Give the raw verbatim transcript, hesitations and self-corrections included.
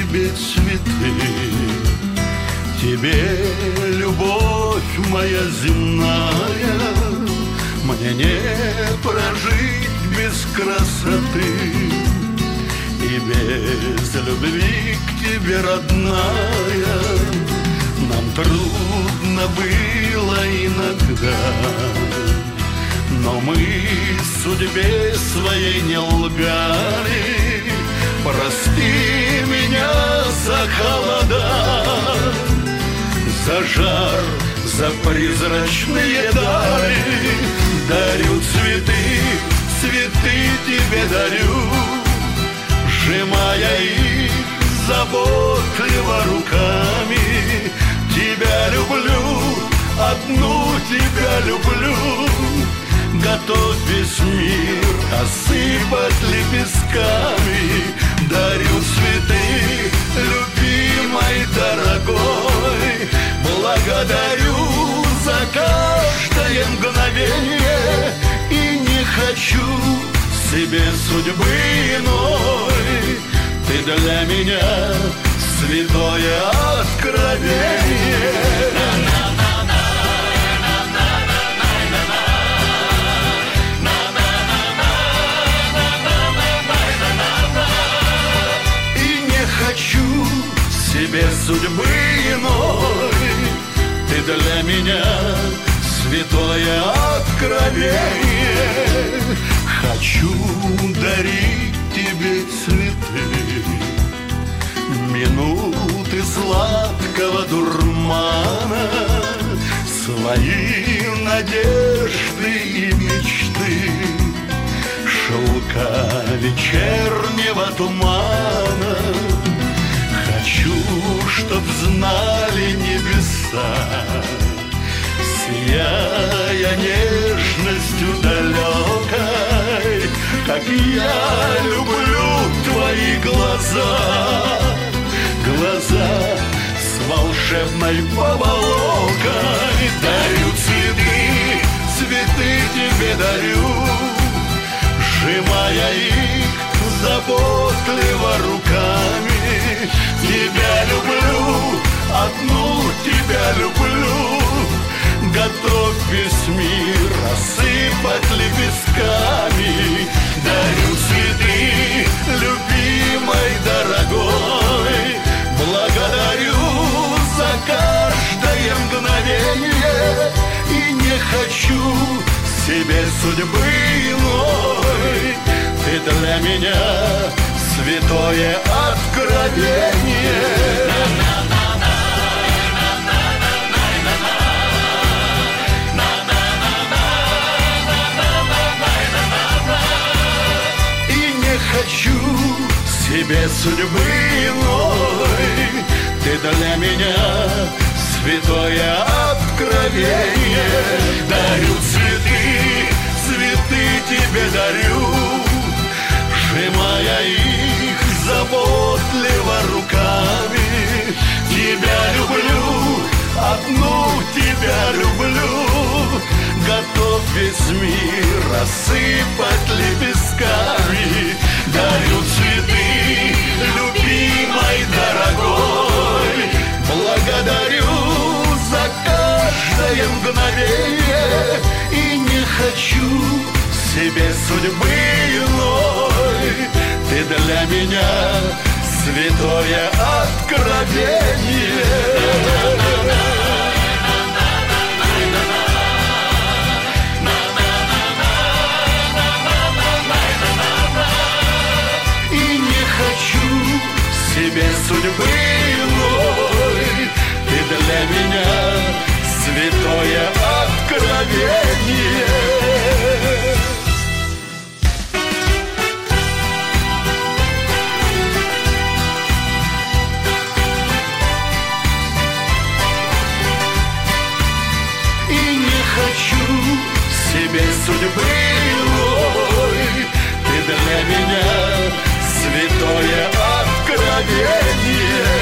тебе цветы. Тебе, любовь моя земная, мне не прожить без красоты. И без любви к тебе, родная, нам трудно было иногда. Но мы судьбе своей не лгали. Прости меня за холода, за жар, за призрачные дали. Дарю цветы, цветы тебе дарю, сжимая их заботливо руками. Тебя люблю, одну тебя люблю. Готов весь мир осыпать лепестками. Дарю цветы, любимый, дорогой. Благодарю за каждое мгновение. И не хочу себе судьбы иной. Ты для меня святое откровение. Хочу себе судьбы иной. Ты для меня святое откровение. Хочу дарить тебе цветы, минуты сладкого дурмана, свои надежды и мечты, шелка вечернего тумана. Хочу, чтоб знали небеса, сияя нежностью далекой, как я люблю твои глаза. Глаза с волшебной поволокой. Дарю цветы, цветы тебе дарю, сжимая их заботливо руками. Тебя люблю, одну тебя люблю. Готов весь мир осыпать лепестками. Дарю цветы, любимый, дорогой. Благодарю за каждое мгновение. И не хочу себе судьбы иной. Ты для меня святое откровение. И не хочу себе судьбы иной. Ты для меня святое откровение. Дарю цветы, цветы тебе дарю, сжимая их заботливо руками. Тебя люблю, одну тебя люблю. Готов весь мир осыпать лепестками. Дарю цветы, любимый, дорогой. Благодарю за каждое мгновение. И не хочу себе судьбы иной. Ты для меня святое откровение. И не хочу себе судьбы иной. Ты для меня святое откровение. Себе судьбы иной. Ты для меня святое откровение.